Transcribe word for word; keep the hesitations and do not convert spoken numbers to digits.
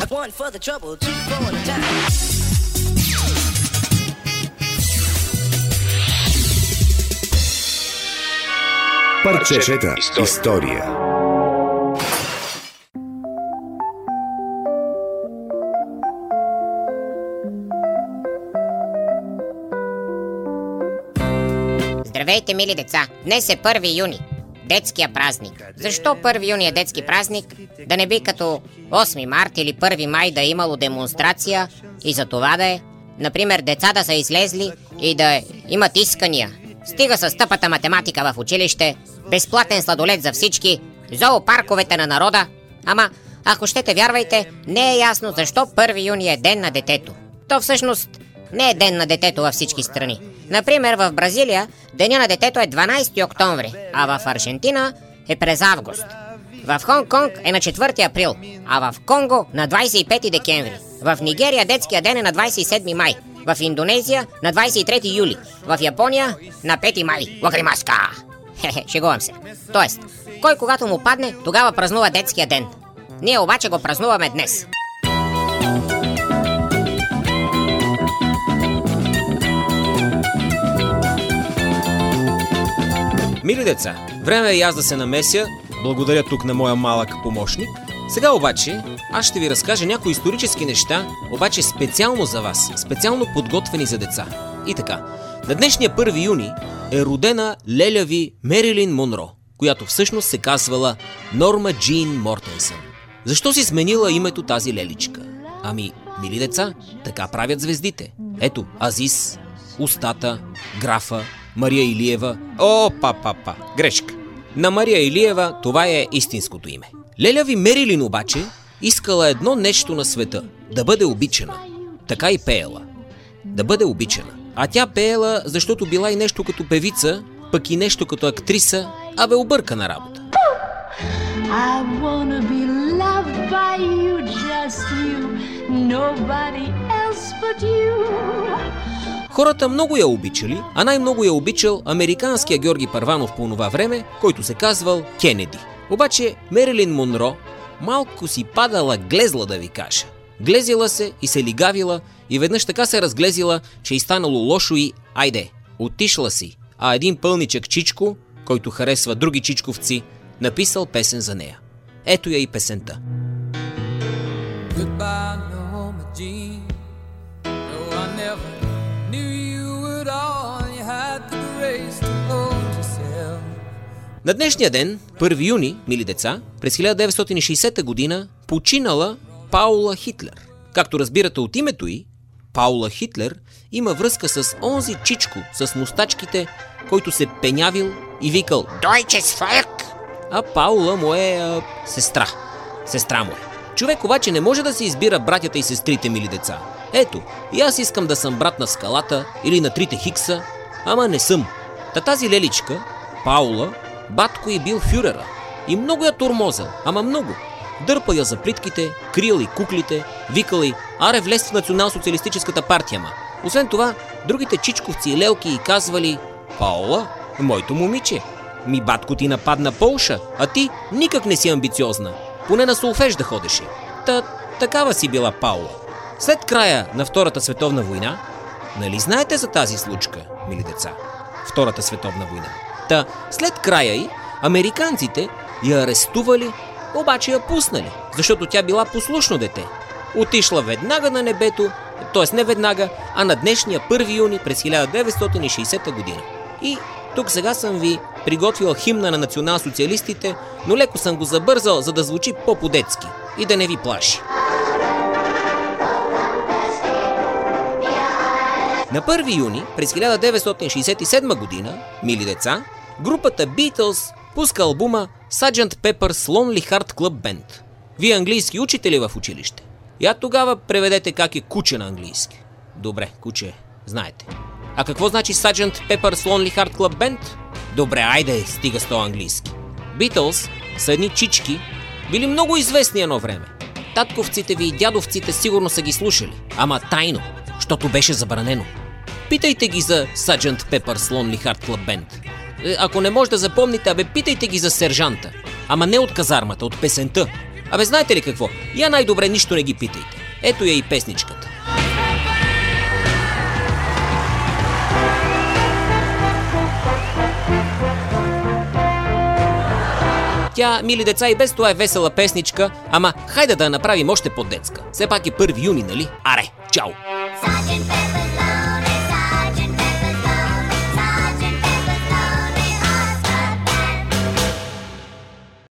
Парчета история. Здравейте, мили деца! Днес е първи юни, детския празник. Защо първи юни е детски празник? Да не би като осми март или първи май да е имало демонстрация и за това да е, например, деца да са излезли и да имат искания. Стига с тъпата математика в училище, безплатен сладолед за всички, зоопарковете на народа. Ама, ако щете вярвайте, не е ясно защо първи юни е ден на детето. То всъщност не е ден на детето във всички страни. Например, в Бразилия деня на детето е дванайсети октомври, а в Аржентина е през август. В Хонг-Конг е на четвърти април, а в Конго на двайсет и пети декември. В Нигерия детския ден е на двайсет и седми май. В Индонезия на двайсет и трети юли. В Япония на пети май. Лакримаска! Хе-хе, шегувам се. Тоест, кой когато му падне, тогава празнува детския ден. Ние обаче го празнуваме днес. Мили деца, време е и аз да се намеся. Благодаря тук на моя малък помощник. Сега обаче аз ще ви разкажа някои исторически неща, обаче специално за вас, специално подготвени за деца. И така, на днешния първи юни е родена леля ви Мерилин Монро, която всъщност се казвала Норма Джин Мортенсън. Защо си сменила името тази леличка? Ами, мили деца, така правят звездите. Ето, Азис, Устата, Графа, Мария Илиева. О, па-па-па, грешка. На Мария Илиева това е истинското име. Леля ви Мерилин обаче искала едно нещо на света – да бъде обичана. Така и пеела. Да бъде обичана. А тя пеела, защото била и нещо като певица, пък и нещо като актриса, а бе объркана работа. I wanna be loved by you, just you, nobody else but you. Хората много я обичали, а най-много я обичал американския Георги Първанов по това време, който се казвал Кенеди. Обаче Мерилин Монро малко си падала глезла, да ви кажа. Глезила се и се лигавила и веднъж така се разглезила, че и станало лошо и айде, отишла си. А един пълничък чичко, който харесва други чичковци, написал песен за нея. Ето я и песента. Goodbye, Norma Jean. No, I never knew you at all. You had the grace to hold yourself. На днешния ден, първи юни, мили деца, през хиляда деветстотин и шейсета година починала Паула Хитлер. Както разбирате от името й, Паула Хитлер има връзка с онзи чичко с мустачките, който се пенявил и викал Deutsches Volk, а Паула му е а, сестра. Сестра му е. Човек обаче не може да си избира братята и сестрите, мили деца. Ето, и аз искам да съм брат на Скалата или на Трите Хикса, ама не съм. Та тази леличка, Паула, батко й бил фюрера и много я тормозил, ама много. Дърпа я за плитките, крил и куклите, викал и аре влез в национал-социалистическата партия, ма. Освен това, другите чичковци и лелки й казвали Паула, моето момиче, ми батко ти нападна Полша, а ти никак не си амбициозна. Поне на солфеж да ходеше. Та такава си била Паула. След края на Втората световна война, нали знаете за тази случка, мили деца? Втората световна война. Та след края й, американците я арестували, обаче я пуснали, защото тя била послушно дете. Отишла веднага на небето, т.е. не веднага, а на днешния първи юни през хиляда деветстотин и шейсета година. И тук сега съм ви приготвил химна на национал-социалистите, но леко съм го забързал, за да звучи по-по-детски и да не ви плаши. На първи юни през хиляда деветстотин шейсет и седма година, мили деца, групата Beatles пуска албума Sergeant Pepper's Lonely Heart Club Band. Вие английски учите ли в училище? Я тогава преведете как е куче на английски. Добре, куче, знаете. А какво значи Sergeant Pepper's Lonely Heart Club Band? Добре, айде, стига с това английски. Beatles са едни чички, били много известни едно време. Татковците ви и дядовците сигурно са ги слушали, ама тайно, защото беше забранено. Питайте ги за Sergeant Pepper's Lonely Heart Club Band. Ако не може да запомните, абе питайте ги за сержанта. Ама не от казармата, от песента. Абе, знаете ли какво? Я най-добре нищо не ги питайте. Ето я и песничката. Тя, мили деца, и без това е весела песничка, ама хайде да я направим още по-детска. Все пак е първи юни, нали? Аре, чао!